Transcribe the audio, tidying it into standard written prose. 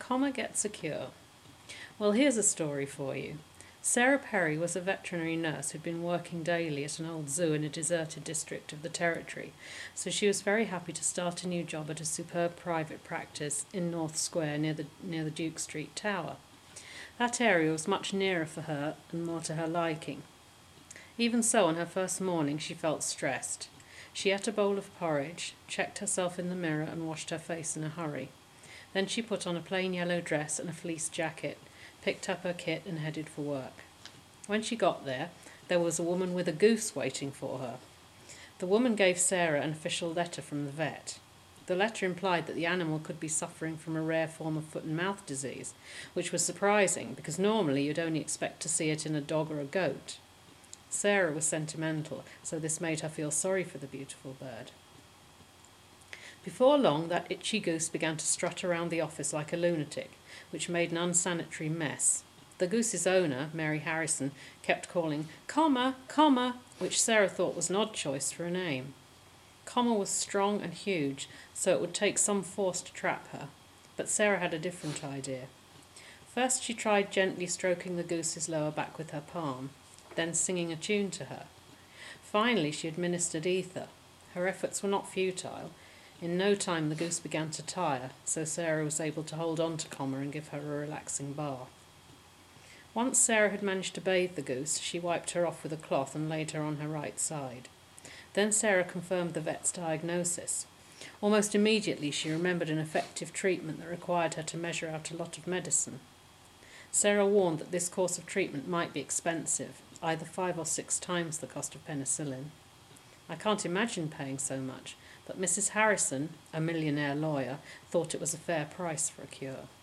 Comma gets a cure. Well, here's a story for you. Sarah Perry was a veterinary nurse who'd been working daily at an old zoo in a deserted district of the Territory, so she was very happy to start a new job at a superb private practice in North Square near the Duke Street Tower. That area was much nearer for her and more to her liking. Even so, on her first morning she felt stressed. She ate a bowl of porridge, checked herself in the mirror and washed her face in a hurry. Then she put on a plain yellow dress and a fleece jacket, picked up her kit and headed for work. When she got there was a woman with a goose waiting for her. The woman gave Sarah an official letter from the vet. The letter implied that the animal could be suffering from a rare form of foot and mouth disease, which was surprising because normally you'd only expect to see it in a dog or a goat. Sarah was sentimental, so this made her feel sorry for the beautiful bird. Before long, that itchy goose began to strut around the office like a lunatic, which made an unsanitary mess. The goose's owner, Mary Harrison, kept calling, "Comma, Comma," which Sarah thought was an odd choice for a name. Comma was strong and huge, so it would take some force to trap her, but Sarah had a different idea. First she tried gently stroking the goose's lower back with her palm, then singing a tune to her. Finally she administered ether. Her efforts were not futile. In no time the goose began to tire, so Sarah was able to hold on to Comma and give her a relaxing bath. Once Sarah had managed to bathe the goose, she wiped her off with a cloth and laid her on her right side. Then Sarah confirmed the vet's diagnosis. Almost immediately she remembered an effective treatment that required her to measure out a lot of medicine. Sarah warned that this course of treatment might be expensive, either 5 or 6 times the cost of penicillin. "I can't imagine paying so much, but Mrs. Harrison, a millionaire lawyer, thought it was a fair price for a cure."